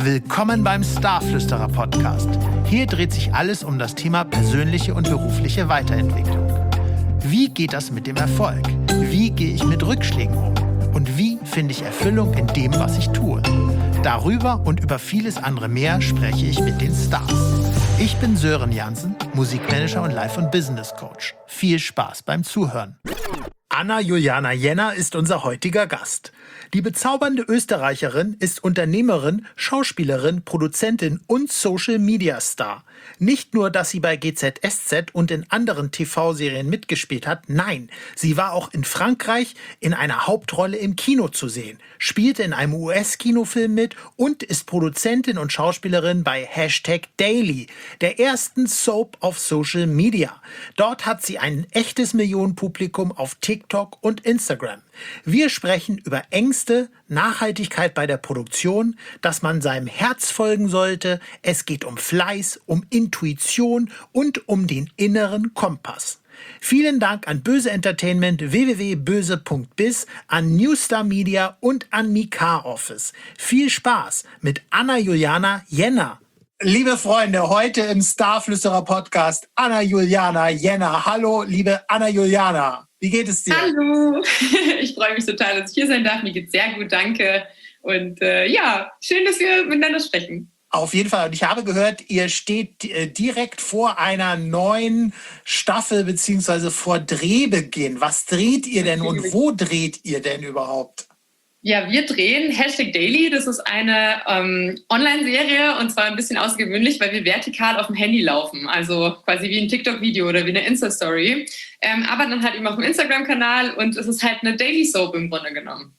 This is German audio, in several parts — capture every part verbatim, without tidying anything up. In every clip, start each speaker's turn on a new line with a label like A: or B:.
A: Willkommen beim Starflüsterer Podcast. Hier dreht sich alles um das Thema persönliche und berufliche Weiterentwicklung. Wie geht das mit dem Erfolg? Wie gehe ich mit Rückschlägen um? Und wie finde ich Erfüllung in dem, was ich tue? Darüber und über vieles andere mehr spreche ich mit den Stars. Ich bin Sören Jansen, Musikmanager und Life- und Business Coach. Viel Spaß beim Zuhören. Anna-Juliana Jenner ist unser heutiger Gast. Die bezaubernde Österreicherin ist Unternehmerin, Schauspielerin, Produzentin und Social-Media-Star. Nicht nur, dass sie bei G Z S Z und in anderen T V-Serien mitgespielt hat, nein, sie war auch in Frankreich in einer Hauptrolle im Kino zu sehen, spielte in einem U S-Kinofilm mit und ist Produzentin und Schauspielerin bei Hashtag Daily, der ersten Soap auf Social Media. Dort hat sie ein echtes Millionenpublikum auf TikTok und Instagram. Wir sprechen über Ängste, Nachhaltigkeit bei der Produktion, dass man seinem Herz folgen sollte. Es geht um Fleiß, um Intuition und um den inneren Kompass. Vielen Dank an Böse Entertainment, w w w punkt böse punkt biz, an Newstar Media und an Mika Office. Viel Spaß mit Anna-Juliana Jenner. Liebe Freunde, heute im Starflüsterer Podcast Anna-Juliana Jenner. Hallo, liebe Anna-Juliana. Wie geht es dir?
B: Hallo, ich freue mich total, dass ich hier sein darf. Mir geht's sehr gut, danke. Und äh, ja, schön, dass wir miteinander sprechen.
A: Auf jeden Fall. Und ich habe gehört, ihr steht äh, direkt vor einer neuen Staffel beziehungsweise vor Drehbeginn. Was dreht ihr denn und wo dreht ihr denn überhaupt?
B: Ja, wir drehen Hashtag Daily. Das ist eine ähm, Online-Serie und zwar ein bisschen außergewöhnlich, weil wir vertikal auf dem Handy laufen. Also quasi wie ein TikTok-Video oder wie eine Insta-Story. Ähm, aber dann halt eben auf dem Instagram-Kanal und es ist halt eine Daily Soap im Grunde genommen.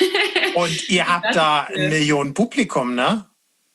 A: Und ihr habt da ein Millionen-Publikum, ne?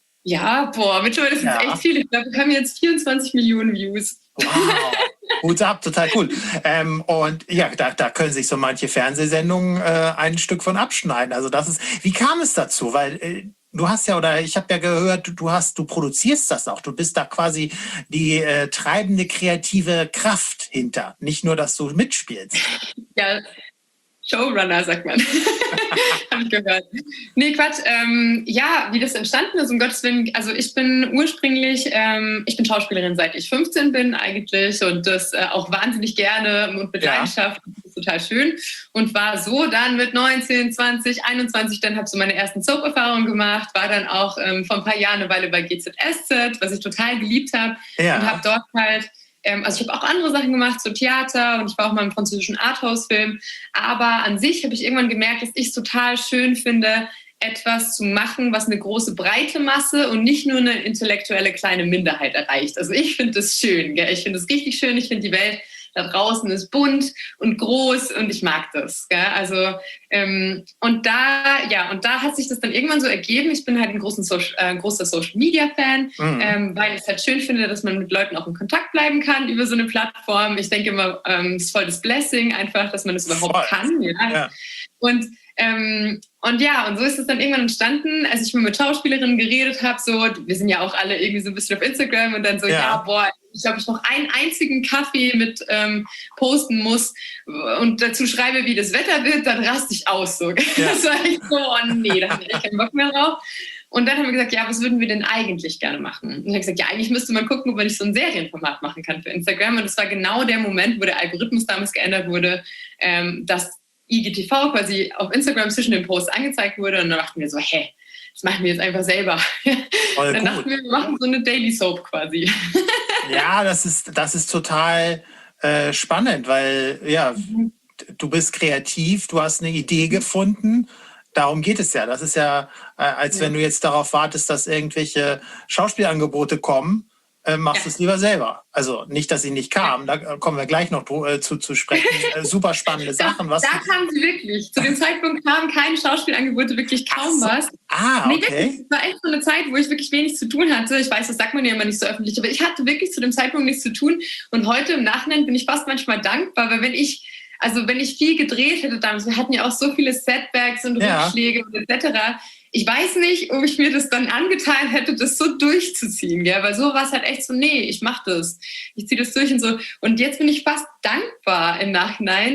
B: Ja, boah, mittlerweile ist es
A: Ja.
B: echt viel. Ich glaube, wir haben jetzt vierundzwanzig Millionen Views.
A: Wow, Hut ab, total cool. Ähm, und ja, da, da können sich so manche Fernsehsendungen äh, ein Stück von abschneiden. Also das ist, wie kam es dazu? Weil äh, du hast ja, oder ich habe ja gehört, du hast, du produzierst das auch. Du bist da quasi die äh, treibende kreative Kraft hinter. Nicht nur, dass du mitspielst.
B: Ja, Showrunner, sagt man. Habe ich gehört. Nee, Quatsch. Ähm, ja, wie das entstanden ist, um Gottes Willen. Also ich bin ursprünglich, ähm, ich bin Schauspielerin, seit ich fünfzehn bin eigentlich und das äh, auch wahnsinnig gerne und mit
A: Ja.
B: Leidenschaft. Das ist total schön. Und war so dann mit neunzehn, zwanzig, einundzwanzig, dann habe so meine ersten Soap-Erfahrungen gemacht, war dann auch ähm, vor ein paar Jahren eine Weile bei G Z S Z, was ich total geliebt habe.
A: Ja.
B: Und habe dort halt Ähm, also ich habe auch andere Sachen gemacht, so Theater und ich war auch mal im französischen Arthouse-Film. Aber an sich habe ich irgendwann gemerkt, dass ich es total schön finde, etwas zu machen, was eine große breite Masse und nicht nur eine intellektuelle kleine Minderheit erreicht. Also ich finde das schön, gell? Ich finde das richtig schön. Ich finde die Welt da draußen ist bunt und groß und ich mag das. Gell? Also ähm, und da ja und da hat sich das dann irgendwann so ergeben. Ich bin halt ein großen Social, äh, großer Social Media Fan,
A: Mhm.
B: ähm, weil ich es halt schön finde, dass man mit Leuten auch in Kontakt bleiben kann über so eine Plattform. Ich denke immer, ähm, es ist voll das Blessing einfach, dass man das überhaupt
A: Voll.
B: kann. Ja.
A: Ja.
B: Und ähm, und ja, und so ist es dann irgendwann entstanden, als ich mal mit Schauspielerinnen geredet habe, so, wir sind ja auch alle irgendwie so ein bisschen auf Instagram und dann so,
A: Ja.
B: ja, boah, ich glaube, ich noch einen einzigen Kaffee mit ähm, posten muss und dazu schreibe, wie das Wetter wird, dann raste ich aus. So.
A: Ja.
B: Das war echt so, oh nee, da habe ich echt keinen Bock mehr drauf. Und dann haben wir gesagt, ja, was würden wir denn eigentlich gerne machen? Und ich habe gesagt, ja, eigentlich müsste man gucken, ob man nicht so ein Serienformat machen kann für Instagram. Und das war genau der Moment, wo der Algorithmus damals geändert wurde, ähm, dass I G T V quasi auf Instagram zwischen den Posts angezeigt wurde. Und dann dachten wir so, hä, das machen wir jetzt einfach selber.
A: Voll
B: Dann
A: gut.
B: dachten wir, wir machen so eine Daily Soap quasi.
A: Ja, das ist, das ist total äh, spannend, weil ja, du bist kreativ, du hast eine Idee gefunden. Darum geht es ja. Das ist ja, äh, als
B: Ja.
A: wenn du jetzt darauf wartest, dass irgendwelche Schauspielangebote kommen, äh, machst
B: Ja.
A: du es lieber selber. Also nicht, dass sie nicht kamen, da äh, kommen wir gleich noch dro- äh, zu, zu sprechen. Äh, super spannende Sachen. Was?
B: Da kamen sie wirklich. Zu dem Zeitpunkt kamen keine Schauspielangebote, wirklich kaum
A: Ach so.
B: was.
A: Ah,
B: Nee,
A: okay.
B: wirklich. Es war echt so eine Zeit, wo ich wirklich wenig zu tun hatte. Ich weiß, das sagt man ja immer nicht so öffentlich, aber ich hatte wirklich zu dem Zeitpunkt nichts zu tun. Und heute im Nachhinein bin ich fast manchmal dankbar, weil wenn ich, also wenn ich viel gedreht hätte damals, wir hatten ja auch so viele Setbacks und
A: Ja.
B: Rückschläge und et cetera. Ich weiß nicht, ob ich mir das dann angetan hätte, das so durchzuziehen, gell? Weil so war es halt echt so, nee, ich mach das. Ich ziehe das durch und so. Und jetzt bin ich fast dankbar im Nachhinein,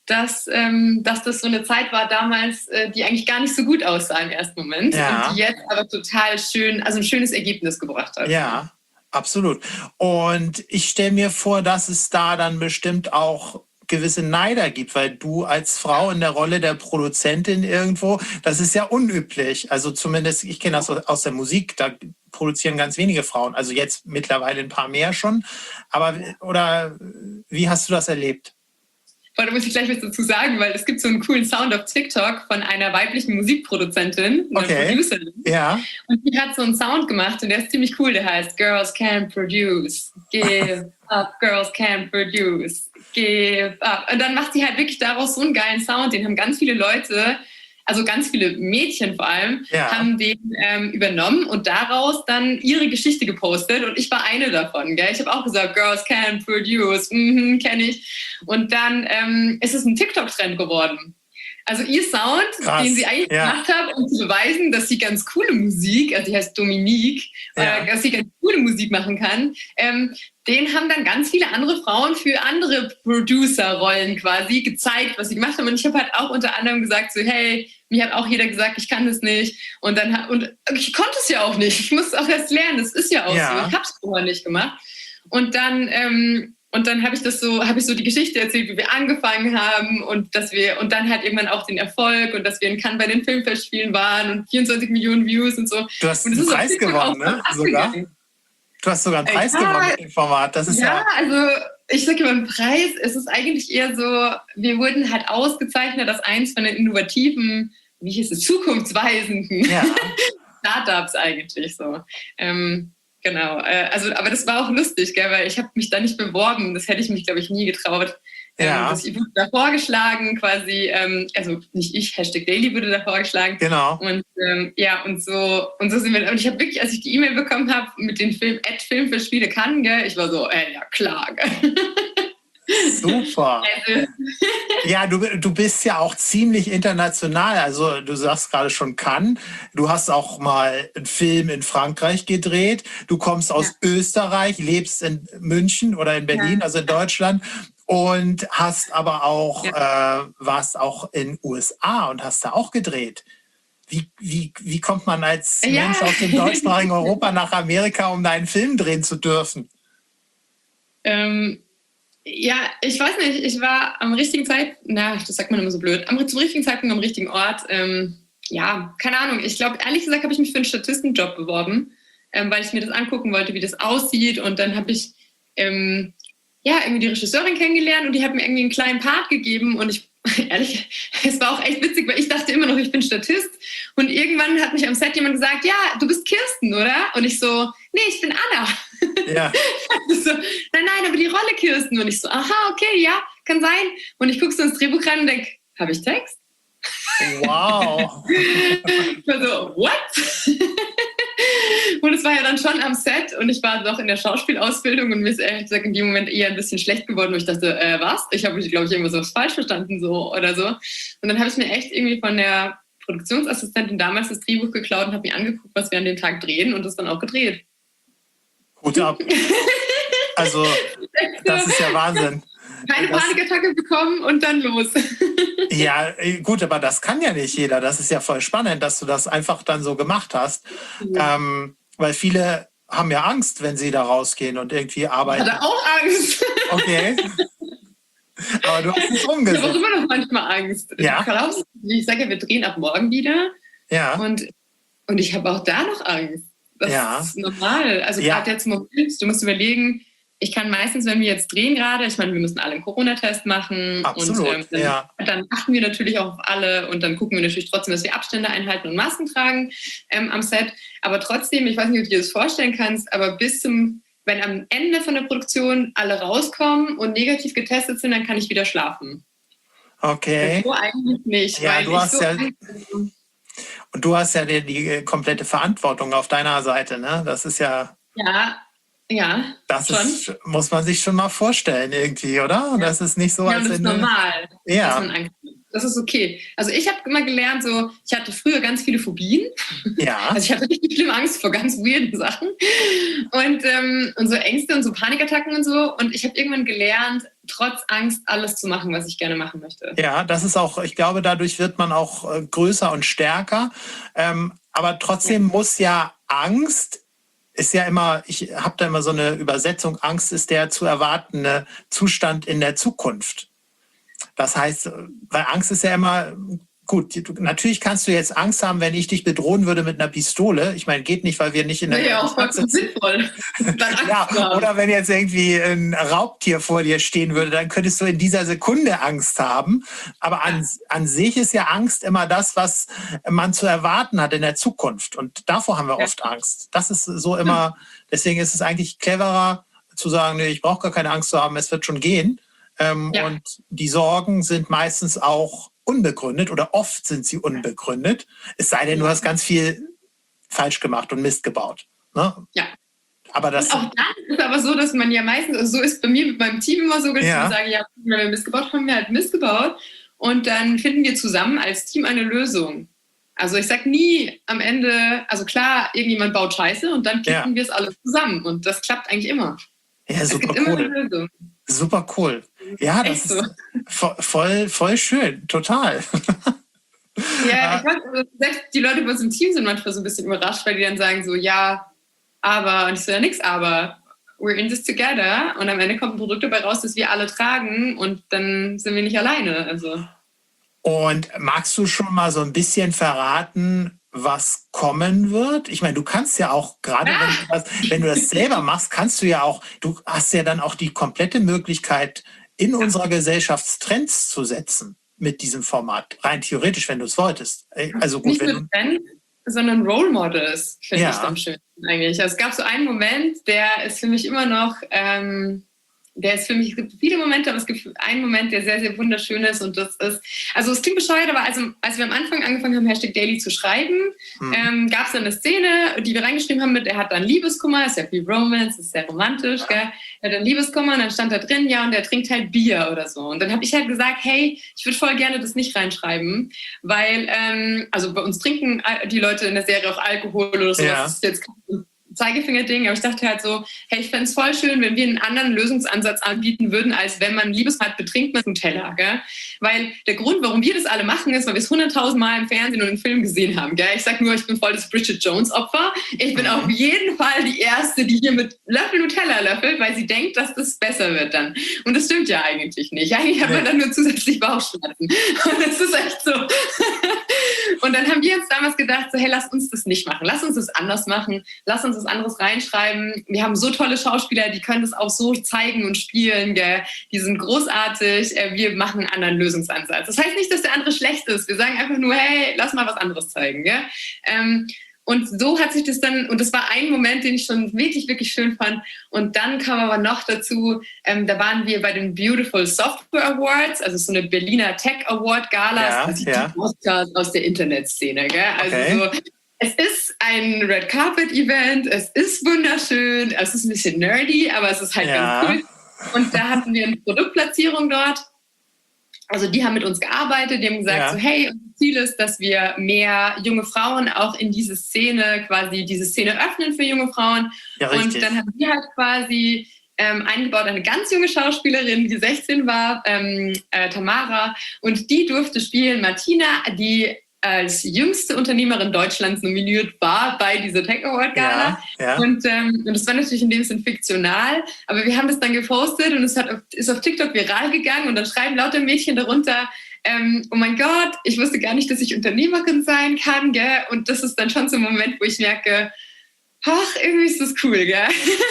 B: dass, ähm, dass das so eine Zeit war damals, äh, die eigentlich gar nicht so gut aussah im ersten Moment
C: Ja.
B: und die jetzt aber total schön, also ein schönes Ergebnis gebracht hat.
C: Ja, absolut. Und ich stelle mir vor, dass es da dann bestimmt auch gewisse Neider gibt, weil du als Frau in der Rolle der Produzentin irgendwo, das ist ja unüblich. Also zumindest, ich kenne das aus der Musik, da produzieren ganz wenige Frauen. Also jetzt mittlerweile ein paar mehr schon. Aber, oder wie hast du das erlebt?
B: Boah, da muss ich gleich was dazu sagen, weil es gibt so einen coolen Sound auf TikTok von einer weiblichen Musikproduzentin, einer
C: Okay.
B: Producerin.
C: Ja.
B: Und die hat so einen Sound gemacht und der ist ziemlich cool. Der heißt Girls Can Produce. Give up, Girls Can Produce. Give up. Und dann macht sie halt wirklich daraus so einen geilen Sound. Den haben ganz viele Leute, also ganz viele Mädchen vor allem,
C: Ja.
B: haben den ähm, übernommen und daraus dann ihre Geschichte gepostet. Und ich war eine davon. Gell? Ich habe auch gesagt, Girls Can Produce. Mhm, kenne ich. Und dann ähm, ist es ein TikTok-Trend geworden. Also ihr Sound,
C: Krass,
B: den sie eigentlich
C: ja.
B: gemacht hat, um zu beweisen, dass sie ganz coole Musik, also die heißt Dominique,
C: Ja.
B: äh, dass sie ganz coole Musik machen kann, ähm, den haben dann ganz viele andere Frauen für andere Producer-Rollen quasi gezeigt, was sie gemacht haben. Und ich habe halt auch unter anderem gesagt, so hey, mir hat auch jeder gesagt, ich kann das nicht. Und dann ha- und ich konnte es ja auch nicht. Ich musste auch erst lernen. Das ist ja auch
C: Ja.
B: so. Ich habe es vorher nicht gemacht. Und dann ähm, Und dann habe ich das so, habe ich so die Geschichte erzählt, wie wir angefangen haben und dass wir und dann halt irgendwann auch den Erfolg und dass wir in Cannes bei den Filmfestspielen waren und vierundzwanzig Millionen Views und so.
C: Du hast
B: und
C: einen
B: ist auf
C: Preis
B: TikTok
C: gewonnen,
B: auch
C: ne?
B: voll
C: Sogar.
B: abgegangen.
C: Du hast sogar einen Preis
B: Ja.
C: gewonnen mit dem Format. Das ist ja.
B: Ja, also ich sage immer, ein Preis, es ist eigentlich eher so, wir wurden halt ausgezeichnet als eins von den innovativen, wie hieß es, zukunftsweisenden
C: Ja.
B: Startups eigentlich so. Ähm, Genau, äh, also aber das war auch lustig, gell, weil ich habe mich da nicht beworben, das hätte ich mich, glaube ich, nie getraut. Ähm,
C: Ja.
B: also ich wurde da vorgeschlagen quasi, ähm, also nicht ich, Hashtag Daily wurde da vorgeschlagen.
C: Genau.
B: Und ähm, ja, und so und so sind wir, und ich habe wirklich, als ich die E-Mail bekommen habe mit den Film, Ad Film für Spiele Cannes, gell, ich war so, äh, ja klar, gell.
C: Super.
B: Also,
C: Ja, du, du bist ja auch ziemlich international. Also du sagst gerade schon Cannes. Du hast auch mal einen Film in Frankreich gedreht. Du kommst aus
B: Ja.
C: Österreich, lebst in München oder in Berlin,
B: Ja.
C: also in Deutschland. Und hast aber auch, äh, warst auch in U S A und hast da auch gedreht. Wie, wie, wie kommt man als
B: Ja.
C: Mensch aus dem deutschsprachigen Europa nach Amerika, um da einen Film drehen zu dürfen?
B: ähm, ja, ich weiß nicht, ich war am richtigen Zeit, na, das sagt man immer so blöd, am, zum richtigen Zeitpunkt am richtigen Ort. Ähm, ja, keine Ahnung. Ich glaube, ehrlich gesagt, habe ich mich für einen Statistenjob beworben, ähm, weil ich mir das angucken wollte, wie das aussieht. Und dann habe ich ähm, ja irgendwie die Regisseurin kennengelernt und die hat mir irgendwie einen kleinen Part gegeben. Und ich, ehrlich, es war auch echt witzig, weil ich dachte immer noch, ich bin Statist. Und irgendwann hat mich am Set jemand gesagt, ja, du bist Kirsten, oder? Und ich so, nee, ich bin Anna.
C: Ja.
B: So, nein, nein, aber die Rolle Kirsten. Und ich so, aha, okay, ja, kann sein. Und ich gucke so ins Drehbuch rein und denke, habe ich Text?
C: Wow.
B: Ich war so, what? Und es war ja dann schon am Set und ich war noch in der Schauspielausbildung und mir ist ehrlich gesagt in dem Moment eher ein bisschen schlecht geworden, wo ich dachte, äh, was? Ich habe mich, glaube ich, irgendwas was falsch verstanden so oder so. Und dann habe ich mir echt irgendwie von der Produktionsassistentin damals das Drehbuch geklaut und habe mir angeguckt, was wir an dem Tag drehen und das dann auch gedreht.
C: Hut ab. Also, das ist ja Wahnsinn.
B: Keine
C: Das-
B: Panikattacke bekommen und dann los.
C: Ja, gut, aber das kann ja nicht jeder. Das ist ja voll spannend, dass du das einfach dann so gemacht hast.
B: Ja.
C: Ähm, weil viele haben ja Angst, wenn sie da rausgehen und irgendwie
B: Ich
C: arbeiten.
B: hatte auch Angst.
C: Okay. Aber du hast es
B: Ich habe auch
C: umgesetzt.
B: immer noch manchmal Angst.
C: Ja.
B: Glaubst du, ich sage ja, wir drehen ab morgen wieder.
C: Ja.
B: Und, und ich habe auch da noch Angst. Das
C: Ja.
B: ist normal. Also
C: Ja.
B: gerade jetzt im Moment, du musst überlegen, ich kann meistens, wenn wir jetzt drehen gerade, ich meine, wir müssen alle einen Corona-Test machen.
C: Absolut,
B: und ähm, dann,
C: ja.
B: dann achten wir natürlich auch auf alle und dann gucken wir natürlich trotzdem, dass wir Abstände einhalten und Masken tragen ähm, am Set. Aber trotzdem, ich weiß nicht, ob du dir das vorstellen kannst, aber bis zum, wenn am Ende von der Produktion alle rauskommen und negativ getestet sind, dann kann ich wieder schlafen.
C: Okay.
B: So eigentlich nicht.
C: Ja,
B: weil
C: du
B: ich
C: hast
B: so
C: ja-
B: Angst-
C: Und du hast ja die, die komplette Verantwortung auf deiner Seite, ne? Das ist ja,
B: Ja, ja.
C: das
B: Schon.
C: ist, muss man sich schon mal vorstellen irgendwie, oder?
B: Ja.
C: Das ist nicht so,
B: Ja,
C: als
B: und das ist
C: wenn du-
B: normal,
C: Ja.
B: dass man Angst hat. Das ist okay. Also ich habe immer gelernt, so, ich hatte früher ganz viele Phobien.
C: Ja.
B: Also ich hatte richtig schlimm Angst vor ganz weirden Sachen. Und, ähm, und so Ängste und so Panikattacken und so. Und ich habe irgendwann gelernt, trotz Angst alles zu machen, was ich gerne machen möchte.
C: Ja, das ist auch, ich glaube, dadurch wird man auch äh, größer und stärker. Ähm, aber trotzdem ja. muss ja Angst, ist ja immer, ich habe da immer so eine Übersetzung, Angst ist der zu erwartende Zustand in der Zukunft. Das heißt, weil Angst ist ja immer, gut, natürlich kannst du jetzt Angst haben, wenn ich dich bedrohen würde mit einer Pistole. Ich meine, geht nicht, weil wir nicht in der...
B: Ja, auch vollkommen sinnvoll.
C: Ja, oder wenn jetzt irgendwie ein Raubtier vor dir stehen würde, dann könntest du in dieser Sekunde Angst haben. Aber an, an sich ist ja Angst immer das, was man zu erwarten hat in der Zukunft. Und davor haben wir ja. oft Angst. Das ist so immer, deswegen ist es eigentlich cleverer zu sagen, nee, ich brauche gar keine Angst zu haben, es wird schon gehen. Ähm, ja. Und die Sorgen sind meistens auch unbegründet oder oft sind sie unbegründet. Es sei denn, du hast ganz viel falsch gemacht und Mist gebaut. Ne?
B: Ja.
C: Aber das
B: und auch dann ist es aber so, dass man ja meistens, also so ist bei mir mit meinem Team immer so, dass ja. wir sagen, ja, wenn wir Mist gebaut haben, wir halt Mist gebaut. Und dann finden wir zusammen als Team eine Lösung. Also ich sage nie am Ende, also klar, irgendjemand baut Scheiße und dann kippen ja. wir es alles zusammen. Und das klappt eigentlich immer.
C: Ja, super
B: es gibt
C: cool.
B: immer eine Lösung.
C: Super cool. Ja, das
B: so.
C: ist voll, voll schön, total.
B: Ja, ich weiß, selbst die Leute bei uns im Team sind manchmal so ein bisschen überrascht, weil die dann sagen so, ja, aber, und ich so, ja nix, aber, we're in this together und am Ende kommt ein Produkt dabei raus, das wir alle tragen und dann sind wir nicht alleine. Also.
C: Und magst du schon mal so ein bisschen verraten, was kommen wird? Ich meine, du kannst ja auch, gerade wenn du das, wenn du das selber machst, kannst du ja auch, du hast ja dann auch die komplette Möglichkeit, in unserer Gesellschaft Trends zu setzen mit diesem Format. Rein theoretisch, wenn du es wolltest. Also gut,
B: nicht
C: wenn
B: nur Trends, sondern Role Models, finde
C: ja.
B: ich am schönsten eigentlich. Also es gab so einen Moment, der ist für mich immer noch... Ähm, Der ist für mich, es gibt viele Momente, aber es gibt einen Moment, der sehr, sehr wunderschön ist und das ist, also es klingt bescheuert, aber also, als wir am Anfang angefangen haben, Hashtag Daily zu schreiben, mhm. ähm, gab es dann eine Szene, die wir reingeschrieben haben mit, er hat dann Liebeskummer, ist ja viel Romance, ist sehr romantisch, gell? Er hat dann Liebeskummer und dann stand da drin, ja, und er trinkt halt Bier oder so. Und dann habe ich halt gesagt, hey, ich würde voll gerne das nicht reinschreiben, weil, ähm, also bei uns trinken die Leute in der Serie auch Alkohol oder so,
C: ja.
B: das ist jetzt Zeigefinger-Ding, aber ich dachte halt so, hey, ich fände es voll schön, wenn wir einen anderen Lösungsansatz anbieten würden, als wenn man Liebeskummer hat, betrinkt man Nutella, gell? Weil der Grund, warum wir das alle machen, ist, weil wir es hunderttausend Mal im Fernsehen und im Film gesehen haben, gell? Ich sag nur, ich bin voll das Bridget Jones-Opfer. Ich bin mhm. auf jeden Fall die Erste, die hier mit Löffel Nutella löffelt, weil sie denkt, dass das besser wird dann. Und das stimmt ja eigentlich nicht. Eigentlich hat man dann nur zusätzlich Bauchschmerzen. Und das ist echt so. Und dann haben wir uns damals gedacht, so, hey, lass uns das nicht machen. Lass uns das anders machen. Lass uns das anderes reinschreiben. Wir haben so tolle Schauspieler, die können das auch so zeigen und spielen. Gell? Die sind großartig. Wir machen einen anderen Lösungsansatz. Das heißt nicht, dass der andere schlecht ist. Wir sagen einfach nur, hey, lass mal was anderes zeigen. Gell? Ähm, und so hat sich das dann, und das war ein Moment, den ich schon wirklich, wirklich schön fand. Und dann kam aber noch dazu, ähm, da waren wir bei den Beautiful Software Awards, also so eine Berliner Tech Award Gala,
C: ja,
B: also
C: ja.
B: die Oscars aus der Internetszene. Gell? Also
C: okay.
B: so, es ist ein Red Carpet Event, es ist wunderschön, es ist ein bisschen nerdy, aber es ist halt
C: ja.
B: ganz cool. Und da hatten wir eine Produktplatzierung dort. Also die haben mit uns gearbeitet, die haben gesagt,
C: ja.
B: so, hey, unser Ziel ist, dass wir mehr junge Frauen auch in diese Szene, quasi diese Szene öffnen für junge Frauen.
C: Ja,
B: und dann haben wir halt quasi ähm, eingebaut eine ganz junge Schauspielerin, die sechzehn war, ähm, äh, Tamara, und die durfte spielen Martina, die als jüngste Unternehmerin Deutschlands nominiert war bei dieser Tech Award Gala.
C: Ja, ja.
B: Und, ähm, und das war natürlich in dem Sinn fiktional, aber wir haben das dann gepostet und es hat auf, ist auf TikTok viral gegangen und dann schreiben lauter Mädchen darunter, ähm, oh mein Gott, ich wusste gar nicht, dass ich Unternehmerin sein kann, gell? Und das ist dann schon so ein Moment, wo ich merke, ach, irgendwie ist das cool, gell?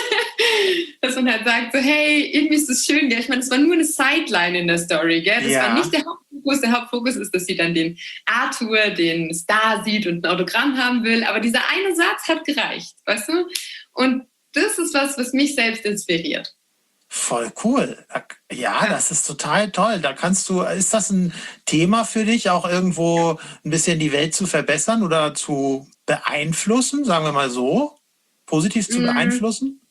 B: Dass man halt sagt, so, hey, irgendwie ist das schön, gell? Ich meine, das war nur eine Sideline in der Story, gell? Das
C: ja.
B: war nicht der Hauptfokus. Der Hauptfokus ist, dass sie dann den Arthur, den Star sieht und ein Autogramm haben will. Aber dieser eine Satz hat gereicht, weißt du? Und das ist was, was mich selbst inspiriert.
C: Voll cool. Ja, das ist total toll. Da kannst du, ist das ein Thema für dich, auch irgendwo ein bisschen die Welt zu verbessern oder zu beeinflussen, sagen wir mal so? Positiv zu beeinflussen?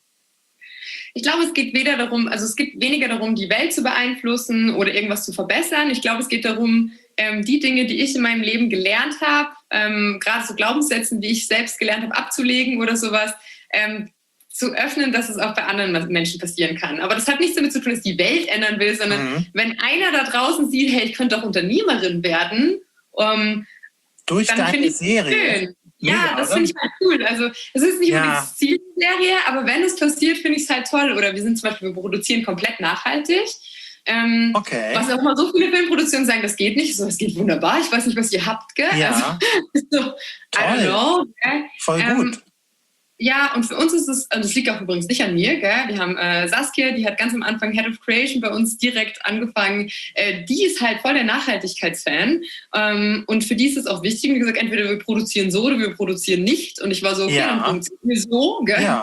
B: Ich glaube, es geht weder darum, also es geht weniger darum, die Welt zu beeinflussen oder irgendwas zu verbessern. Ich glaube, es geht darum, ähm, die Dinge, die ich in meinem Leben gelernt habe, ähm, gerade so Glaubenssätzen, die ich selbst gelernt habe, abzulegen oder sowas, ähm, zu öffnen, dass es auch bei anderen Menschen passieren kann. Aber das hat nichts damit zu tun, dass die Welt ändern will, sondern mhm. wenn einer da draußen sieht, hey, ich könnte doch Unternehmerin werden, um,
C: durch
B: dann
C: deine
B: ich
C: Serie.
B: Schön. Ja, Mega, das finde ich halt cool. Also es ist nicht unbedingt ja. Zielserie, aber wenn es passiert, finde ich es halt toll. Oder wir sind zum Beispiel, wir produzieren komplett nachhaltig. Ähm,
C: okay.
B: Was auch mal so viele Filmproduktionen sagen, das geht nicht. So, das geht wunderbar. Ich weiß nicht, was ihr habt, gell?
C: Ja.
B: Also, so,
C: toll.
B: I don't know. Gell?
C: Voll
B: ähm,
C: gut.
B: Ja, und für uns ist es, also das liegt auch übrigens nicht an mir, gell? Wir haben äh, Saskia, die hat ganz am Anfang Head of Creation bei uns direkt angefangen. Äh, die ist halt voll der Nachhaltigkeitsfan. Ähm, und für die ist es auch wichtig, wie gesagt, entweder wir produzieren so oder wir produzieren nicht. Und ich war so, okay,
C: ja.
B: dann produzieren wir so, gell?
C: Ja.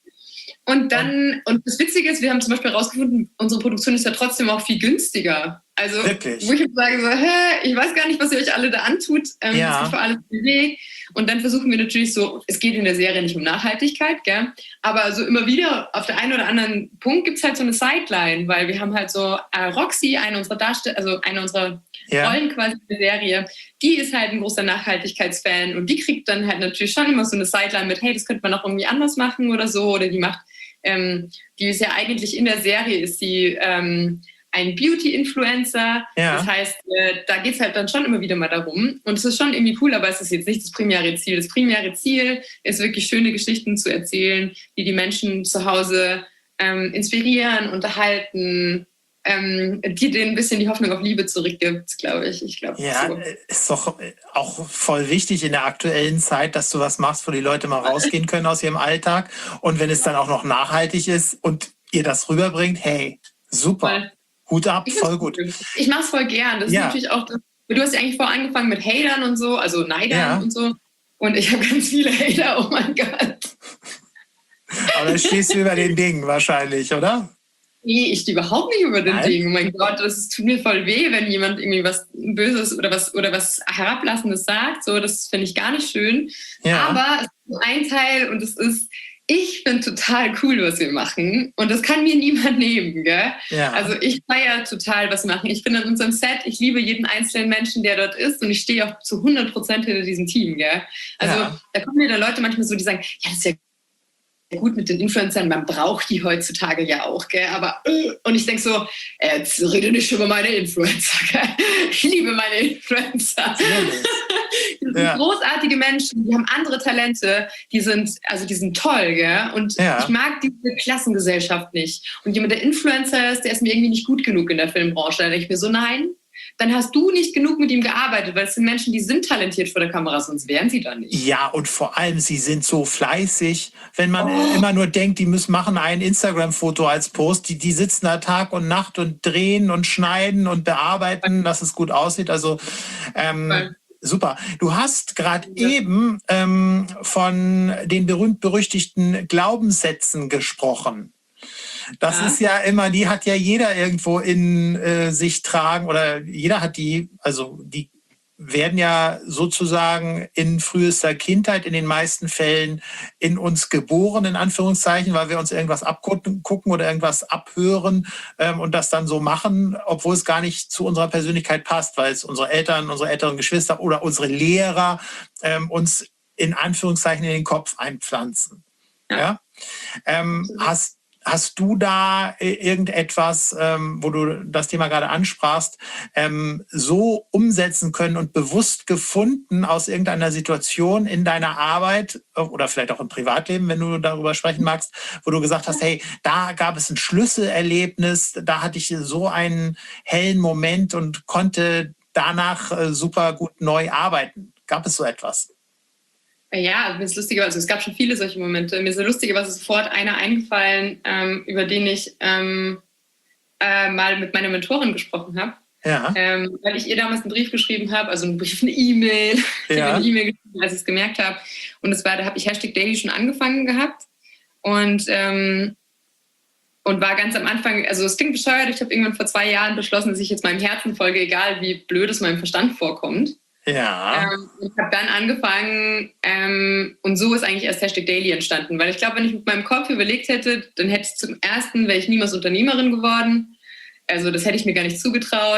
B: Und dann, und das Witzige ist, wir haben zum Beispiel herausgefunden, unsere Produktion ist ja trotzdem auch viel günstiger. Also,
C: Wirklich?
B: wo ich jetzt sage so, hä, ich weiß gar nicht, was ihr euch alle da antut. Ähm,
C: ja.
B: Das ist für alles Weg. Und dann versuchen wir natürlich so, es geht in der Serie nicht um Nachhaltigkeit, gell? Aber so immer wieder auf der einen oder anderen Punkt gibt es halt so eine Sideline, weil wir haben halt so äh, Roxy, eine unserer Darsteller, also eine unserer ja. Rollen quasi in der Serie, die ist halt ein großer Nachhaltigkeitsfan und die kriegt dann halt natürlich schon immer so eine Sideline mit, hey, das könnte man auch irgendwie anders machen oder so. Oder die macht, ähm, die ist ja eigentlich in der Serie, ist sie ähm, ein Beauty-Influencer.
C: Ja.
B: Das heißt, äh, da geht es halt dann schon immer wieder mal darum. Und es ist schon irgendwie cool, aber es ist jetzt nicht das primäre Ziel. Das primäre Ziel ist wirklich schöne Geschichten zu erzählen, die die Menschen zu Hause ähm, inspirieren, unterhalten, ähm, die denen ein bisschen die Hoffnung auf Liebe zurückgibt, glaube ich. Ich glaube,
C: ja,
B: so.
C: Ist doch auch voll wichtig in der aktuellen Zeit, dass du was machst, wo die Leute mal rausgehen können aus ihrem Alltag. Und wenn es dann auch noch nachhaltig ist und ihr das rüberbringt, hey, super.
B: Voll.
C: Hut ab, voll gut.
B: Ich mache es voll gern. Das
C: ja.
B: ist natürlich auch, du hast ja eigentlich vorher angefangen mit Hatern und so, also Neidern
C: ja.
B: und so. Und ich habe ganz viele Hater, oh mein Gott.
C: Aber dann stehst du über den Dingen wahrscheinlich, oder?
B: Nee, ich stehe überhaupt nicht über den
C: Nein?
B: Dingen. Oh mein Gott, das tut mir voll weh, wenn jemand irgendwie was Böses oder was oder was Herablassendes sagt. So, das finde ich gar nicht schön.
C: Ja.
B: Aber es ist ein Teil und es ist, ich finde total cool, was wir machen. Und das kann mir niemand nehmen, gell?
C: Ja.
B: Also ich feiere total, was wir machen. Ich bin in unserem Set, ich liebe jeden einzelnen Menschen, der dort ist. Und ich stehe auch zu hundert Prozent hinter diesem Team, gell? Also
C: ja.
B: da kommen mir da Leute manchmal so, die sagen, ja, das ist ja gut mit den Influencern, man braucht die heutzutage ja auch, gell? Aber äh, und ich denke so, äh, jetzt rede nicht über meine Influencer, gell? Ich liebe meine Influencer. Die sind ja. großartige Menschen, die haben andere Talente, die sind, also die sind toll, gell? Und
C: ja.
B: ich mag diese Klassengesellschaft nicht. Und jemand, der Influencer ist, der ist mir irgendwie nicht gut genug in der Filmbranche. Da denke ich mir so, nein, dann hast du nicht genug mit ihm gearbeitet, weil es sind Menschen, die sind talentiert vor der Kamera, sonst wären sie da nicht.
C: Ja, und vor allem, sie sind so fleißig. Wenn man
B: Oh.
C: immer nur denkt, die müssen machen ein Instagram-Foto als Post, die, die sitzen da Tag und Nacht und drehen und schneiden und bearbeiten, dass es gut aussieht. Also ähm, super. Du hast gerade ja. eben ähm, von den berühmt-berüchtigten Glaubenssätzen gesprochen. Das ja. ist ja immer, die hat ja jeder irgendwo in äh, sich tragen oder jeder hat die, also die werden ja sozusagen in frühester Kindheit in den meisten Fällen in uns geboren, in Anführungszeichen, weil wir uns irgendwas abgucken oder irgendwas abhören ähm, und das dann so machen, obwohl es gar nicht zu unserer Persönlichkeit passt, weil es unsere Eltern, unsere älteren Geschwister oder unsere Lehrer ähm, uns in Anführungszeichen in den Kopf einpflanzen. Ja? ja? Ähm, hast Hast du da irgendetwas, ähm, wo du das Thema gerade ansprachst, ähm, so umsetzen können und bewusst gefunden aus irgendeiner Situation in deiner Arbeit oder vielleicht auch im Privatleben, wenn du darüber sprechen magst, wo du gesagt hast, hey, da gab es ein Schlüsselerlebnis, da hatte ich so einen hellen Moment und konnte danach äh, super gut neu arbeiten. Gab es so etwas?
B: Ja, mir ist lustiger, also es gab schon viele solche Momente. Mir ist so lustigerweise sofort einer eingefallen, ähm, über den ich ähm, äh, mal mit meiner Mentorin gesprochen habe.
C: Ja.
B: Ähm, weil ich ihr damals einen Brief geschrieben habe, also einen Brief, eine E-Mail. Ich
C: ja.
B: habe eine E-Mail geschrieben, als ich es gemerkt habe. Und das war, da habe ich Hashtag Daily schon angefangen gehabt. Und, ähm, und war ganz am Anfang, also es klingt bescheuert, ich habe irgendwann vor zwei Jahren beschlossen, dass ich jetzt meinem Herzen folge, egal wie blöd es meinem Verstand vorkommt.
C: Ja.
B: Ähm, ich habe dann angefangen ähm, und so ist eigentlich erst Hashtag Daily entstanden, weil ich glaube, wenn ich mit meinem Kopf überlegt hätte, dann hätte ich zum ersten, wäre ich niemals Unternehmerin geworden, also das hätte ich mir gar nicht zugetraut.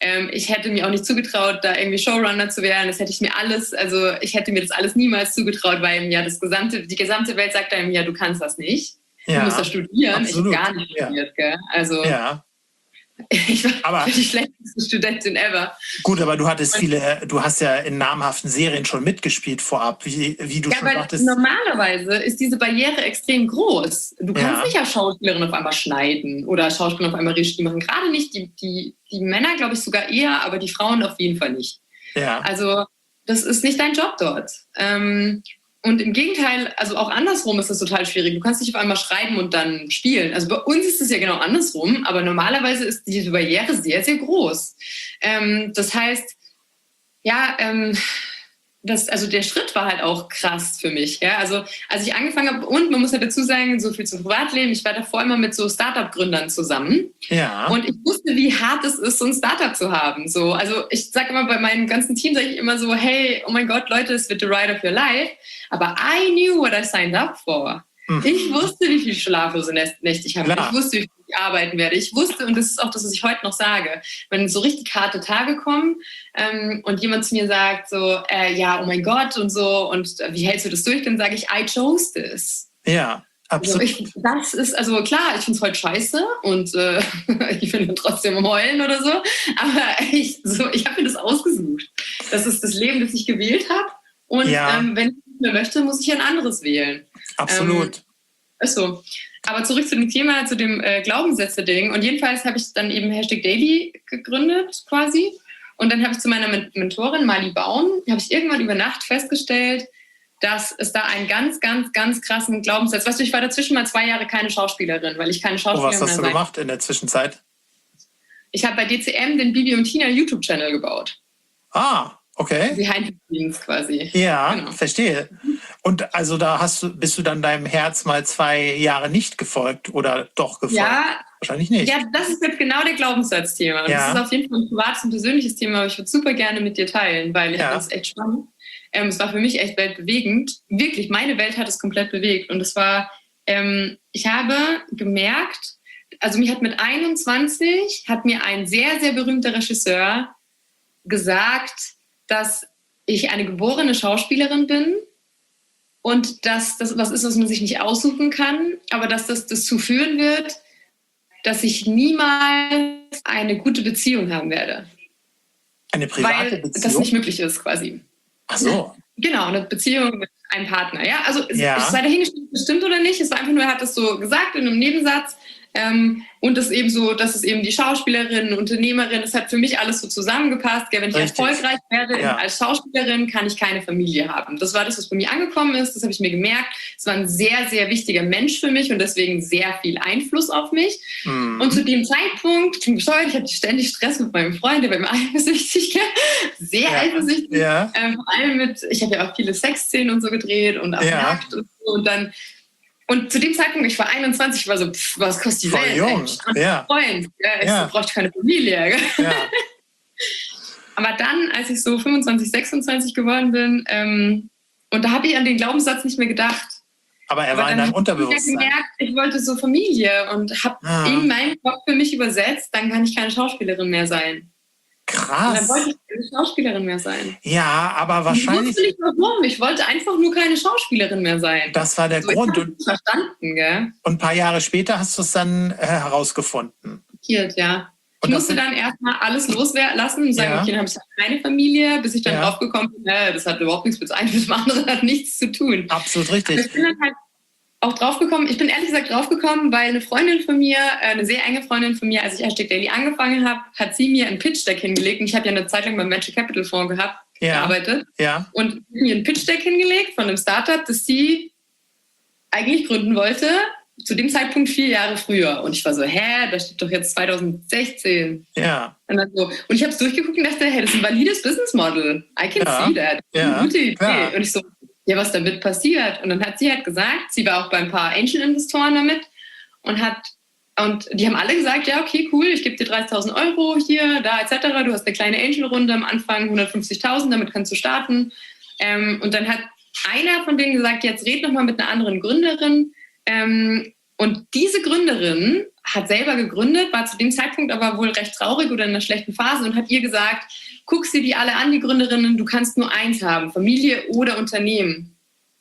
B: Ähm, ich hätte mir auch nicht zugetraut, da irgendwie Showrunner zu werden. Das hätte ich mir alles, also ich hätte mir das alles niemals zugetraut, weil ja das gesamte, die gesamte Welt sagt einem, ja, du kannst das nicht. Ja, du musst das studieren. Absolut. Ich habe gar nicht studiert, ja. Gell? Also
C: ja.
B: Ich war aber, die schlechteste Studentin ever.
C: Gut, aber du hattest viele, du hast ja in namhaften Serien schon mitgespielt vorab, wie, wie du
B: ja,
C: schon
B: aber
C: sagtest.
B: Normalerweise ist diese Barriere extrem groß. Du kannst ja. nicht als Schauspielerin auf einmal schneiden oder als Schauspielerin auf einmal Regie machen. Gerade nicht die, die, die Männer, glaube ich, sogar eher, aber die Frauen auf jeden Fall nicht.
C: Ja.
B: Also das ist nicht dein Job dort. Ähm, Und im Gegenteil, also auch andersrum ist das total schwierig. Du kannst nicht auf einmal schreiben und dann spielen. Also bei uns ist es ja genau andersrum, aber normalerweise ist diese Barriere sehr, sehr groß. Ähm, das heißt, ja, ähm, das, also der Schritt war halt auch krass für mich. Ja? Also als ich angefangen habe, und man muss ja dazu sagen, so viel zum Privatleben, ich war davor immer mit so Startup-Gründern zusammen.
C: Ja.
B: Und ich wusste, wie hart es ist, so ein Startup zu haben. So, also ich sage immer bei meinem ganzen Team, sage ich immer so, hey, oh mein Gott, Leute, es wird the ride of your life. Aber I knew what I signed up for. Mhm. Ich wusste, wie viele schlaflose Nächte ich habe. Klar. Ich wusste, wie viel ich arbeiten werde. Ich wusste, und das ist auch das, was ich heute noch sage, wenn so richtig harte Tage kommen ähm, und jemand zu mir sagt so, äh, ja, oh mein Gott und so, und äh, wie hältst du das durch? Dann sage ich, I chose this.
C: Ja, absolut.
B: Also ich, das ist, also klar, ich finde es heute scheiße und äh, ich finde trotzdem am Heulen oder so, aber ich, so, ich habe mir das ausgesucht. Das ist das Leben, das ich gewählt habe. Und ja. ähm, wenn ich nicht mehr möchte, muss ich ein anderes wählen.
C: Absolut.
B: Ähm, ist so. Aber zurück zu dem Thema, zu dem äh, Glaubenssätze-Ding. Und jedenfalls habe ich dann eben Hashtag Daily gegründet quasi. Und dann habe ich zu meiner Mentorin Mali Baum, habe ich irgendwann über Nacht festgestellt, dass es da einen ganz, ganz, ganz krassen Glaubenssatz. Weißt du, ich war dazwischen mal zwei Jahre keine Schauspielerin, weil ich keine Schauspielerin
C: mehr war. Oh, was hast du gemacht in der Zwischenzeit?
B: Ich habe bei D C M den Bibi und Tina YouTube-Channel gebaut.
C: Ah, okay.
B: Behind the scenes quasi.
C: Ja, genau. Verstehe. Und also da hast du, bist du dann deinem Herz mal zwei Jahre nicht gefolgt oder doch gefolgt?
B: Ja,
C: wahrscheinlich nicht.
B: Ja, das ist jetzt genau der Glaubenssatzthema. Und ja. Das ist auf jeden Fall ein privates und persönliches Thema, aber ich würde super gerne mit dir teilen, weil ich ja. finde es echt spannend. Ähm, es war für mich echt weltbewegend. Wirklich, meine Welt hat es komplett bewegt. Und es war, ähm, ich habe gemerkt, also mich hat mit einundzwanzig, hat mir ein sehr, sehr berühmter Regisseur gesagt, dass ich eine geborene Schauspielerin bin und dass das was ist, was man sich nicht aussuchen kann, aber dass das dazu führen wird, dass ich niemals eine gute Beziehung haben werde.
C: Eine private
B: weil
C: Beziehung?
B: Das nicht möglich ist quasi.
C: Ach so.
B: Genau, eine Beziehung mit einem Partner. Ja, also
C: ja.
B: es sei dahingestellt, bestimmt oder nicht. Es war einfach nur, er hat das so gesagt in einem Nebensatz. Ähm, und das eben so, das ist eben die Schauspielerin, Unternehmerin, das hat für mich alles so zusammengepasst. Gell? Wenn ich Richtig. erfolgreich werde ja. als Schauspielerin, kann ich keine Familie haben. Das war das, was bei mir angekommen ist, das habe ich mir gemerkt. Es war ein sehr, sehr wichtiger Mensch für mich und deswegen sehr viel Einfluss auf mich. Mhm. Und zu dem Zeitpunkt, klingt bescheuert, ich hatte ständig Stress mit meinem Freund, der war immer eifersüchtig, sehr ja. eifersüchtig. Ja. Ähm, vor allem mit, ich habe ja auch viele Sexszenen und so gedreht und auch ja. nackt und so und dann Und zu dem Zeitpunkt, ich war einundzwanzig, ich war so, pff, was kostet die
C: Voll
B: Welt?
C: jung. Ja.
B: Freund, ja, ich
C: ja.
B: so, brauchte keine Familie.
C: Ja.
B: Aber dann, als ich so fünfundzwanzig, sechsundzwanzig geworden bin, ähm, und da habe ich an den Glaubenssatz nicht mehr gedacht.
C: Aber er war in deinem Unterbewusstsein.
B: Ich habe gemerkt, ich wollte so Familie und habe ah. in meinem Kopf für mich übersetzt, dann kann ich keine Schauspielerin mehr sein.
C: Krass.
B: Und dann wollte ich keine Schauspielerin mehr sein.
C: Ja, aber wahrscheinlich...
B: Ich wusste nicht warum. Ich wollte einfach nur keine Schauspielerin mehr sein.
C: Das war der
B: so,
C: Grund.
B: Ich hab's verstanden, gell?
C: Und ein paar Jahre später hast du es dann äh, herausgefunden.
B: Ja. Ich und musste dann erstmal alles loslassen und sagen, ja. okay, dann habe ich keine Familie, bis ich dann ja. draufgekommen bin, äh, das hat überhaupt nichts mit dem einen, mit dem anderen hat nichts zu tun.
C: Absolut richtig.
B: Aber ich bin dann halt auch draufgekommen, ich bin ehrlich gesagt draufgekommen, weil eine Freundin von mir, eine sehr enge Freundin von mir, als ich Hashtag Daily angefangen habe, hat sie mir ein Pitch-Deck hingelegt und ich habe ja eine Zeit lang beim Venture Capital Fonds gehabt,
C: ja.
B: gearbeitet
C: ja.
B: und mir ein Pitch-Deck hingelegt von einem Startup, das sie eigentlich gründen wollte, zu dem Zeitpunkt vier Jahre früher. Und ich war so, hä, das steht doch jetzt zwanzig sechzehn.
C: Ja.
B: Und, dann so. und ich habe es durchgeguckt und dachte, hey, das ist ein valides Business Model. I can
C: ja.
B: see that. Das ist
C: ja.
B: eine gute Idee.
C: Ja.
B: Und ich so, ja, was damit passiert? Und dann hat sie halt gesagt, sie war auch bei ein paar Angel-Investoren damit und hat, und die haben alle gesagt, ja, okay, cool, ich gebe dir dreißigtausend Euro hier, da, et cetera. Du hast eine kleine Angel-Runde am Anfang, hundertfünfzigtausend, damit kannst du starten. Ähm, und dann hat einer von denen gesagt, jetzt red noch mal mit einer anderen Gründerin. Ähm, und diese Gründerin hat selber gegründet, war zu dem Zeitpunkt aber wohl recht traurig oder in einer schlechten Phase und hat ihr gesagt, guck sie die alle an, die Gründerinnen, du kannst nur eins haben, Familie oder Unternehmen.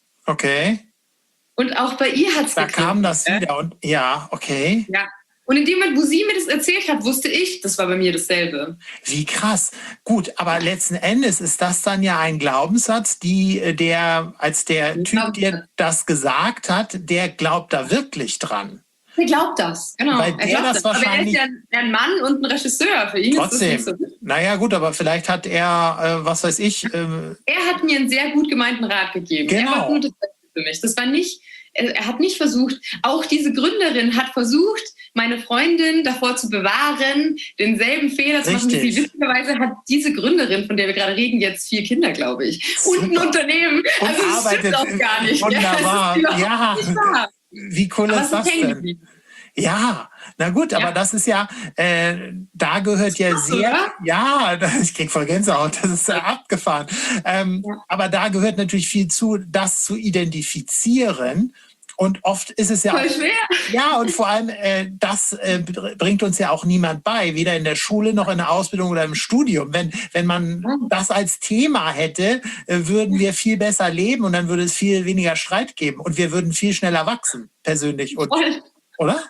C: Okay.
B: Und auch bei ihr hat es
C: Da kam das
B: äh?
C: wieder und ja, okay.
B: Ja. Und in dem Moment, wo sie mir das erzählt hat, wusste ich, das war bei mir dasselbe.
C: Wie krass. Gut, aber letzten Endes ist das dann ja ein Glaubenssatz, die, der, als der
B: Ein
C: Typ dir das gesagt hat, der glaubt da wirklich dran.
B: Er glaubt das, genau.
C: Weil
B: er
C: der
B: glaubt
C: das
B: das. Aber er ist
C: wahrscheinlich-
B: ja ein, ein Mann und ein Regisseur. Für ihn
C: Trotzdem.
B: ist das nicht so.
C: Naja, gut, aber vielleicht hat er, äh, was weiß ich, äh,
B: Er hat mir einen sehr gut gemeinten Rat gegeben.
C: Genau.
B: Er war gut für mich. Das war nicht, er, er hat nicht versucht, auch diese Gründerin hat versucht, meine Freundin davor zu bewahren, denselben Fehler zu machen wie
C: Richtig.
B: sie. Witzigerweise hat diese Gründerin, von der wir gerade reden, jetzt vier Kinder, glaube ich. Und ein
C: Super.
B: Unternehmen.
C: Und
B: Also das
C: arbeitet
B: stimmt auch gar nicht.
C: wunderbar.
B: Ja, das ist
C: Ja.
B: überhaupt nicht wahr.
C: wie cool
B: Aber
C: ist
B: es
C: das
B: ist hängen
C: denn?
B: geblieben.
C: Ja, na gut, aber
B: Ja.
C: das ist ja, äh, da gehört ja
B: Krass,
C: sehr,
B: oder?
C: ja, ich krieg voll Gänsehaut, das ist ja abgefahren. Ähm,
B: Ja.
C: Aber da gehört natürlich viel zu, das zu identifizieren. Und oft ist es ja
B: Voll
C: auch,
B: schwer.
C: ja, und vor allem, äh, das äh, br- bringt uns ja auch niemand bei, weder in der Schule noch in der Ausbildung oder im Studium. Wenn, wenn man
B: Mhm.
C: das als Thema hätte, äh, würden wir viel besser leben und dann würde es viel weniger Streit geben und wir würden viel schneller wachsen, persönlich. Und,
B: Voll.
C: oder?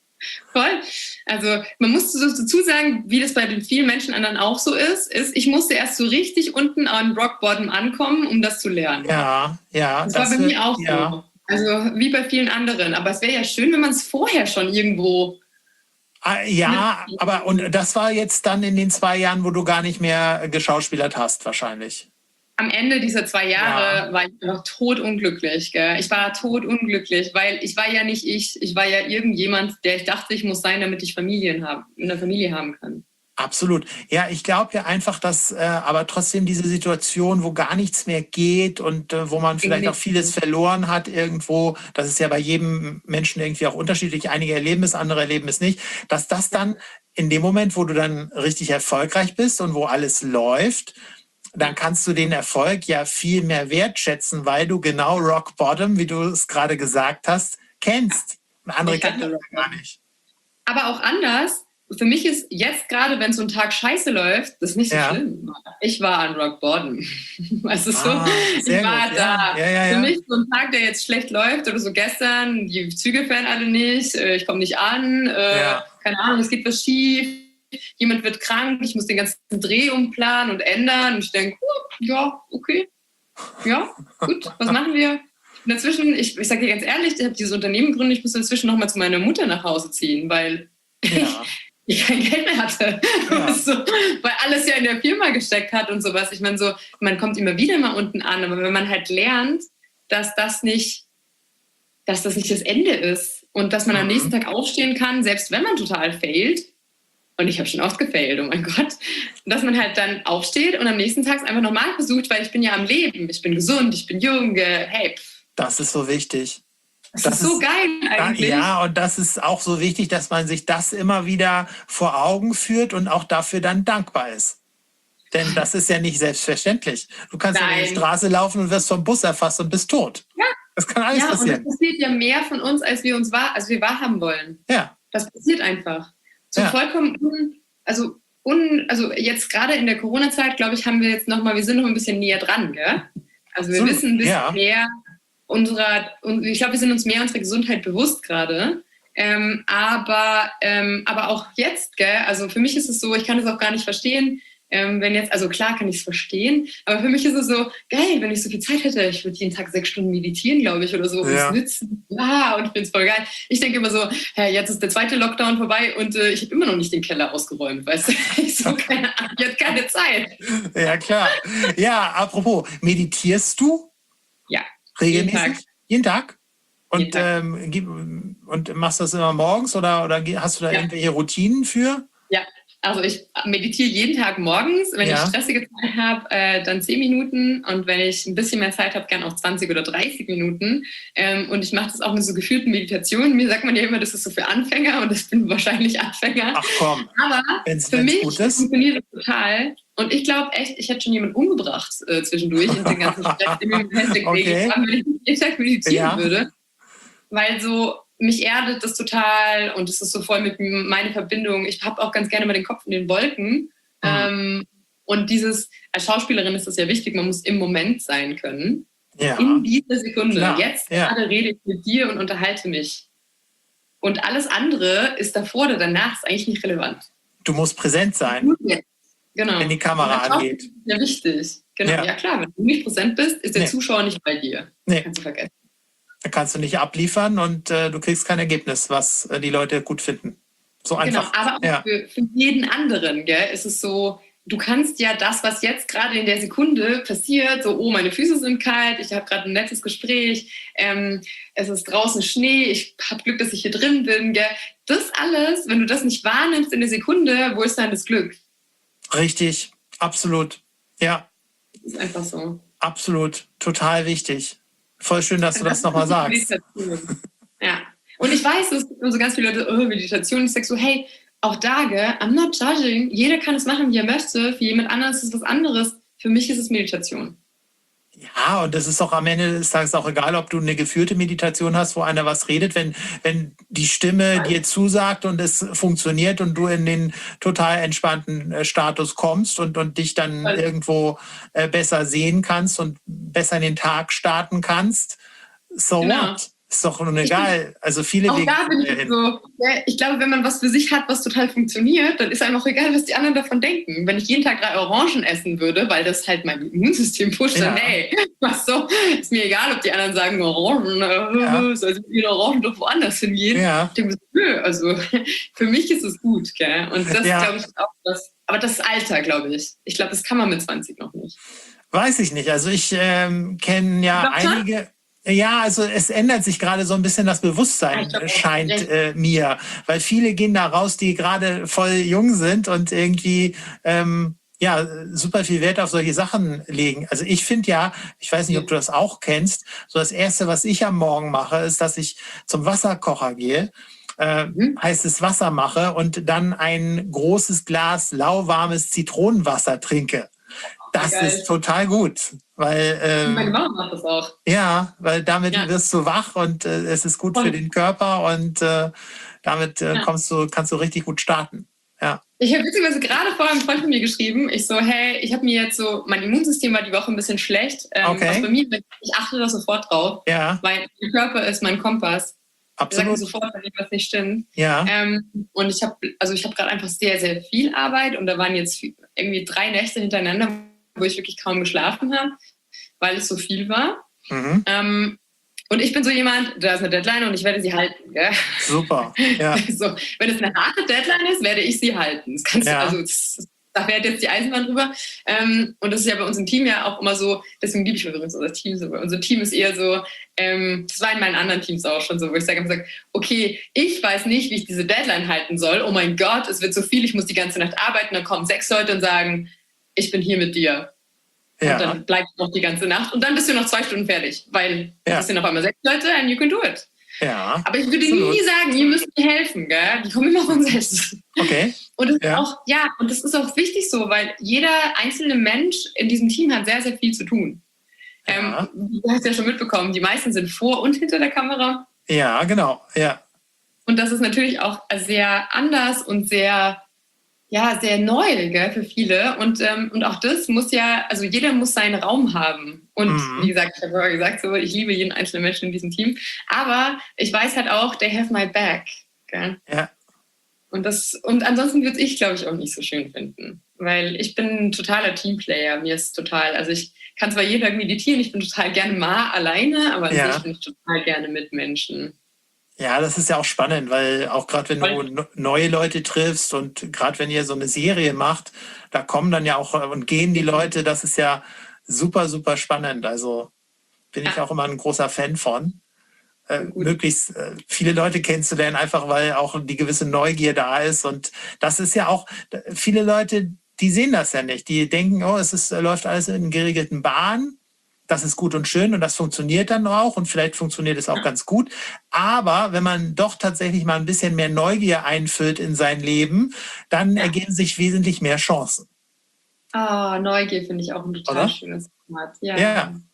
B: Voll. Also man muss so dazu sagen, wie das bei den vielen Menschen anderen auch so ist, ist, ich musste erst so richtig unten an Rock Bottom ankommen, um das zu lernen.
C: Ja, ja.
B: das, war bei
C: wird-
B: mir auch
C: ja.
B: so. Also wie bei vielen anderen. Aber es wäre ja schön, wenn man es vorher schon irgendwo...
C: Ah, Ja, aber und das war jetzt dann in den zwei Jahren, wo du gar nicht mehr geschauspielert hast, wahrscheinlich.
B: Am Ende dieser zwei Jahre
C: Ja.
B: war ich einfach totunglücklich. Gell? Ich war totunglücklich, weil ich war ja nicht ich. Ich war ja irgendjemand, der ich dachte, ich muss sein, damit ich Familien haben, eine Familie haben kann.
C: Absolut. Ja, ich glaube ja einfach, dass äh, aber trotzdem diese Situation, wo gar nichts mehr geht und äh, wo man vielleicht auch vieles verloren hat irgendwo, das ist ja bei jedem Menschen irgendwie auch unterschiedlich. Einige erleben es, andere erleben es nicht, dass das dann in dem Moment, wo du dann richtig erfolgreich bist und wo alles läuft, dann kannst du den Erfolg ja viel mehr wertschätzen, weil du genau Rock Bottom, wie du es gerade gesagt hast, kennst. Andere
B: Ich hatte
C: kennen das
B: Rock
C: gar nicht.
B: Aber auch anders. Für mich ist jetzt gerade, wenn so ein Tag scheiße läuft, das ist nicht so
C: Ja.
B: schlimm. Ich war an Rock Bottom. Also so,
C: Ah,
B: ich
C: sehr
B: war
C: gut.
B: da.
C: Ja, ja, ja, ja.
B: Für mich so ein Tag, der jetzt schlecht läuft oder so gestern, die Züge fahren alle nicht, äh, ich komme nicht an, äh,
C: Ja.
B: keine Ahnung, es geht was schief, jemand wird krank, ich muss den ganzen Dreh umplanen und ändern und ich denke, oh, ja, okay, ja, gut, was machen wir? Und dazwischen, ich, ich sage dir ganz ehrlich, ich habe dieses Unternehmen gegründet, ich muss dazwischen noch mal zu meiner Mutter nach Hause ziehen, weil
C: Ja.
B: ich kein Geld mehr hatte,
C: Ja.
B: so, weil alles ja in der Firma gesteckt hat und sowas. Ich meine, so, man kommt immer wieder mal unten an, aber wenn man halt lernt, dass das nicht, dass das nicht das Ende ist und dass man am
C: Mhm.
B: nächsten Tag aufstehen kann, selbst wenn man total failt, und ich habe schon oft gefailt, oh mein Gott, dass man halt dann aufsteht und am nächsten Tag es einfach nochmal versucht, weil ich bin ja am Leben, ich bin gesund, ich bin jung, äh, hey, pff,
C: Das ist so wichtig.
B: das,
C: Das
B: ist so
C: ist-
B: geil eigentlich.
C: Ja, und das ist auch so wichtig, dass man sich das immer wieder vor Augen führt und auch dafür dann dankbar ist. Denn das ist ja nicht selbstverständlich. Du kannst ja über die
B: Nein.
C: Straße laufen und wirst vom Bus erfasst und bist tot.
B: Ja.
C: Das kann alles
B: Ja, und
C: passieren.
B: das passiert ja mehr von uns, als wir uns wahr, als wir wahrhaben wollen.
C: Ja,
B: Das passiert einfach. So
C: Ja.
B: vollkommen un, also un, also jetzt gerade in der Corona-Zeit, glaube ich, haben wir jetzt noch mal, wir sind noch ein bisschen näher dran, gell? Also wir
C: Absolut,
B: wissen ein bisschen
C: ja.
B: mehr unserer, und ich glaube, wir sind uns mehr unserer Gesundheit bewusst gerade. Ähm, aber, ähm, aber auch jetzt, gell? Also für mich ist es so, ich kann es auch gar nicht verstehen, ähm, wenn jetzt, also klar kann ich es verstehen, aber für mich ist es so, geil, wenn ich so viel Zeit hätte, ich würde jeden Tag sechs Stunden meditieren, glaube ich, oder so, und
C: Ja.
B: es nützen. Ja, und ich finde es voll geil. Ich denke immer so, hey, jetzt ist der zweite Lockdown vorbei und äh, ich habe immer noch nicht den Keller ausgeräumt, weißt du? Ich so, keine Ahnung, jetzt keine Zeit.
C: ja klar. Ja, apropos, meditierst du
B: Ja,
C: regelmäßig?
B: jeden Tag.
C: Jeden Tag? Und,
B: Jeden Tag.
C: Ähm, gib- und machst du das immer morgens oder, oder ge- hast du da
B: Ja.
C: irgendwelche Routinen für?
B: Ja, also ich meditiere jeden Tag morgens. Wenn
C: Ja.
B: ich stressige Zeit habe, äh, dann zehn Minuten. Und wenn ich ein bisschen mehr Zeit habe, gern auch zwanzig oder dreißig Minuten. Ähm, und ich mache das auch mit so gefühlten Meditationen. Mir sagt man ja immer, das ist so für Anfänger und das bin wahrscheinlich Anfänger.
C: Ach komm,
B: Aber
C: wenn's,
B: für
C: wenn's
B: mich
C: gut ist.
B: funktioniert das total. Und ich glaube echt, ich hätte schon jemanden umgebracht äh, zwischendurch in den ganzen Stress, den wir mit dem Hashtag
C: Okay.
B: Regel haben, wenn ich nicht jeden Tag meditieren
C: Ja.
B: würde. Weil so mich erdet das total und es ist so voll mit meiner Verbindung. Ich habe auch ganz gerne mal den Kopf in den Wolken. Mhm. Ähm, und dieses, als Schauspielerin ist das ja wichtig, man muss im Moment sein können. Ja. In dieser Sekunde. Klar. Jetzt ja. gerade rede ich mit dir und unterhalte mich. Und alles andere ist davor oder danach ist eigentlich nicht relevant.
C: Du musst präsent sein,
B: genau.
C: wenn die Kamera angeht.
B: Ja, wichtig. Genau. Ja. ja klar, wenn du nicht präsent bist, ist der nee. Zuschauer nicht bei dir.
C: Nee.
B: Kannst du vergessen.
C: Da kannst du nicht abliefern und äh, du kriegst kein Ergebnis, was äh, die Leute gut finden. So einfach.
B: Genau, aber auch ja. für, für jeden anderen, gell, ist es so, du kannst ja das, was jetzt gerade in der Sekunde passiert, so, oh, meine Füße sind kalt, ich habe gerade ein nettes Gespräch, ähm, es ist draußen Schnee, ich habe Glück, dass ich hier drin bin, gell. Das alles, wenn du das nicht wahrnimmst in der Sekunde, wo ist dann das Glück?
C: Richtig, absolut, ja.
B: Das ist einfach so.
C: Absolut, total wichtig. Voll schön, dass du das, das nochmal sagst.
B: Ja, und ich weiß, es gibt so ganz viele Leute, oh, Meditation. Ich sage so, hey, auch da, gell, I'm not judging. Jeder kann es machen, wie er möchte. Für jemand anderes ist es was anderes. Für mich ist es Meditation.
C: Ja, und das ist auch am Ende des Tages auch egal, ob du eine geführte Meditation hast, wo einer was redet, wenn, wenn die Stimme ja. dir zusagt und es funktioniert und du in den total entspannten Status kommst und, und dich dann ja. irgendwo äh, besser sehen kannst und besser in den Tag starten kannst. So
B: genau.
C: what? Ist doch nun egal. Also viele
B: auch
C: Wege
B: da bin ich
C: hin.
B: so, ja, ich glaube, wenn man was für sich hat, was total funktioniert, dann ist einem auch egal, was die anderen davon denken. Wenn ich jeden Tag drei Orangen essen würde, weil das halt mein Immunsystem pusht, ja. dann hey, was so, ist mir egal, ob die anderen sagen, Orangen, äh, ja. soll also die Orangen doch woanders hingehen.
C: Ja.
B: Ich denke, nö, also für mich ist es gut, gell? Und das
C: ja.
B: glaube ich auch das, aber das ist Alter, glaube ich. Ich glaube, das kann man mit zwanzig noch nicht.
C: Weiß ich nicht. Also ich ähm, kenne ja einige... Ja, also es ändert sich gerade so ein bisschen das Bewusstsein, ja, scheint äh, mir. Weil viele gehen da raus, die gerade voll jung sind und irgendwie ähm, ja super viel Wert auf solche Sachen legen. Also ich finde ja, ich weiß nicht, ob du das auch kennst, so das Erste, was ich am Morgen mache, ist, dass ich zum Wasserkocher gehe, äh, mhm. heißes Wasser mache und dann ein großes Glas lauwarmes Zitronenwasser trinke. Das Geil. Ist total gut, weil ähm,
B: meine Mama macht das auch.
C: Ja, weil damit ja. wirst du wach und äh, es ist gut
B: und.
C: für den Körper und äh, damit äh, ja. kommst du, kannst du richtig gut starten. Ja.
B: Ich habe witzigerweise gerade vorher einem Freund von mir geschrieben, ich so, hey, ich habe mir jetzt so, mein Immunsystem war die Woche ein bisschen schlecht. Ähm,
C: okay.
B: Was bei mir, ich achte da sofort drauf,
C: ja.
B: weil mein Körper ist mein Kompass.
C: Absolut.
B: Ich sage sofort, wenn etwas nicht stimmt.
C: Ja.
B: Ähm, und ich habe, also ich habe gerade einfach sehr, sehr viel Arbeit und da waren jetzt viel, irgendwie drei Nächte hintereinander, wo ich wirklich kaum geschlafen habe, weil es so viel war. Mhm. Ähm, und ich bin so jemand, da ist eine Deadline und ich werde sie halten. Gell?
C: Super, ja.
B: So, wenn es eine harte Deadline ist, werde ich sie halten. Das kannst ja. du, also das, da fährt jetzt die Eisenbahn drüber. Ähm, und das ist ja bei uns im Team ja auch immer so, deswegen liebe ich übrigens unser Team so. Unser Team ist eher so, ähm, das war in meinen anderen Teams auch schon so, wo ich sage, sage, okay, ich weiß nicht, wie ich diese Deadline halten soll. Oh mein Gott, es wird so viel, ich muss die ganze Nacht arbeiten. Dann kommen sechs Leute und sagen, ich bin hier mit dir.
C: Ja.
B: Und dann bleibst du noch die ganze Nacht und dann bist du noch zwei Stunden fertig, weil ja. es sind auf einmal sechs Leute and you can do it.
C: Ja,
B: aber ich würde absolut. nie sagen, ihr müsst mir helfen, gell? Die kommen immer von selbst.
C: Okay.
B: Und das
C: ja.
B: ist auch, ja, und das ist auch wichtig so, weil jeder einzelne Mensch in diesem Team hat sehr, sehr viel zu tun. Ja. Ähm, du hast ja schon mitbekommen, die meisten sind vor und hinter der Kamera.
C: Ja, genau, ja.
B: Und das ist natürlich auch sehr anders und sehr ja, sehr neu, gell, für viele. Und, ähm, und auch das muss ja, also jeder muss seinen Raum haben. Und mhm. wie gesagt, ich habe vorher gesagt, so, ich liebe jeden einzelnen Menschen in diesem Team. Aber ich weiß halt auch, they have my back. Gell?
C: Ja.
B: Und, das, und ansonsten würde ich, glaube ich, auch nicht so schön finden. Weil ich bin ein totaler Teamplayer. Mir ist total, also ich kann zwar jeden Tag meditieren, ich bin total gerne mal alleine, aber an
C: ja.
B: sich bin ich total gerne mit Menschen.
C: Ja, das ist ja auch spannend, weil auch gerade wenn du neue Leute triffst und gerade wenn ihr so eine Serie macht, da kommen dann ja auch und gehen die Leute, das ist ja super, super spannend. Also bin ich auch immer ein großer Fan von, äh, möglichst äh, viele Leute kennenzulernen, einfach weil auch die gewisse Neugier da ist. Und das ist ja auch, viele Leute, die sehen das ja nicht. Die denken, oh, es ist, läuft alles in geregelten Bahnen. Das ist gut und schön und das funktioniert dann auch und vielleicht funktioniert es auch ja. ganz gut. Aber wenn man doch tatsächlich mal ein bisschen mehr Neugier einfüllt in sein Leben, dann ja. ergeben sich wesentlich mehr Chancen.
B: Ah, oh, Neugier finde ich auch ein total
C: Oder?
B: schönes Format. Ja.
C: ja.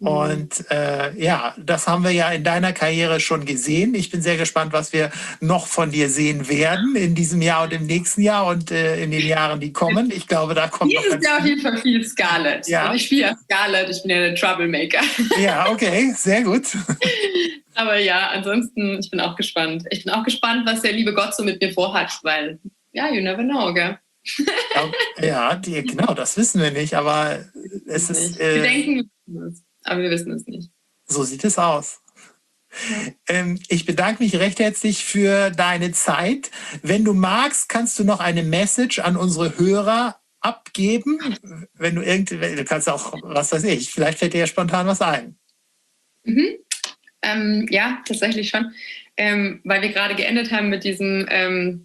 C: Und äh, ja, das haben wir ja in deiner Karriere schon gesehen. Ich bin sehr gespannt, was wir noch von dir sehen werden in diesem Jahr und im nächsten Jahr und äh, in den Jahren, die kommen. Ich glaube, da kommt
B: Dieses
C: noch
B: Jahr auf jeden Fall viel Scarlett.
C: Ja.
B: Und ich spiele ja Scarlett, ich bin ja der Troublemaker.
C: Ja, okay, sehr gut.
B: Aber ja, ansonsten, ich bin auch gespannt. Ich bin auch gespannt, was der liebe Gott so mit mir vorhat, weil, ja, you never know, gell?
C: Ja, ja die, genau, das wissen wir nicht, aber es ist... Äh,
B: wir denken, wir wissen es, aber wir wissen es nicht.
C: So sieht es aus. Ja. Ähm, ich bedanke mich recht herzlich für deine Zeit. Wenn du magst, kannst du noch eine Message an unsere Hörer abgeben. Wenn du irgendwie, du kannst auch, was weiß ich, vielleicht fällt dir ja spontan was ein.
B: Mhm. Ähm, ja, tatsächlich schon. Ähm, weil wir gerade geendet haben mit diesem, ähm,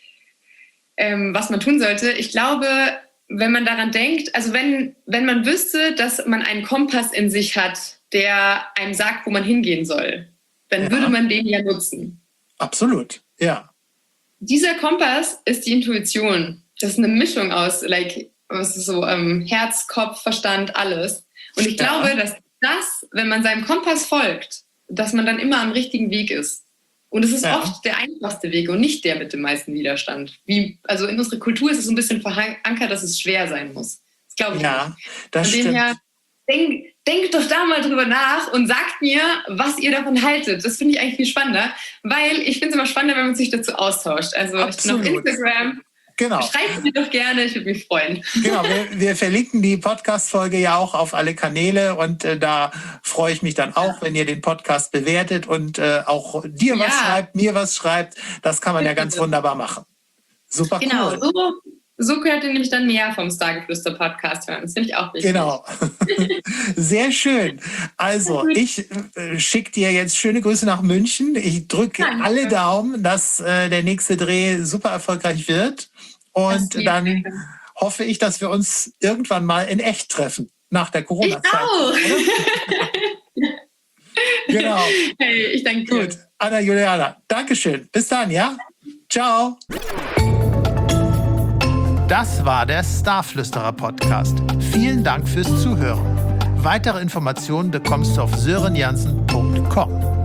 B: ähm, was man tun sollte. Ich glaube, wenn man daran denkt, also wenn, wenn man wüsste, dass man einen Kompass in sich hat, der einem sagt, wo man hingehen soll, dann ja. würde man den ja nutzen.
C: Absolut, ja.
B: Dieser Kompass ist die Intuition. Das ist eine Mischung aus, like, was ist so ähm, Herz, Kopf, Verstand, alles. Und ich glaube, ja. dass das, wenn man seinem Kompass folgt, dass man dann immer am richtigen Weg ist. Und es ist ja. oft der einfachste Weg und nicht der mit dem meisten Widerstand. Wie, also in unserer Kultur ist es so ein bisschen verankert, dass es schwer sein muss. Das glaube ich
C: ja,
B: nicht.
C: Das
B: Von
C: stimmt.
B: dem her, denk, denkt doch da mal drüber nach und sagt mir, was ihr davon haltet. Das finde ich eigentlich viel spannender, weil ich finde es immer spannender, wenn man sich dazu austauscht. Also
C: Absolut.
B: Ich bin auf Instagram.
C: Genau.
B: Schreibt mir doch gerne, ich würde mich freuen.
C: Genau, wir, wir verlinken die Podcast-Folge ja auch auf alle Kanäle und äh, da freue ich mich dann auch, wenn ihr den Podcast bewertet und äh, auch dir was ja. schreibt, mir was schreibt. Das kann man ja ganz wunderbar machen. Super
B: genau,
C: cool.
B: Genau, so, so könnt ihr nämlich dann mehr vom Stargeflüster-Podcast hören. Das finde ich auch wichtig.
C: Genau. Sehr schön. Also, ich äh, schicke dir jetzt schöne Grüße nach München. Ich drücke Danke. alle Daumen, dass äh, der nächste Dreh super erfolgreich wird. Und dann lieb. hoffe ich, dass wir uns irgendwann mal in echt treffen, nach der Corona-Zeit.
B: Ich auch.
C: Genau.
B: Hey, ich danke dir.
C: Gut. Anna Juliana, Dankeschön. Bis dann, ja? Ciao.
A: Das war der Starflüsterer-Podcast. Vielen Dank fürs Zuhören. Weitere Informationen bekommst du auf sörenjansen punkt com.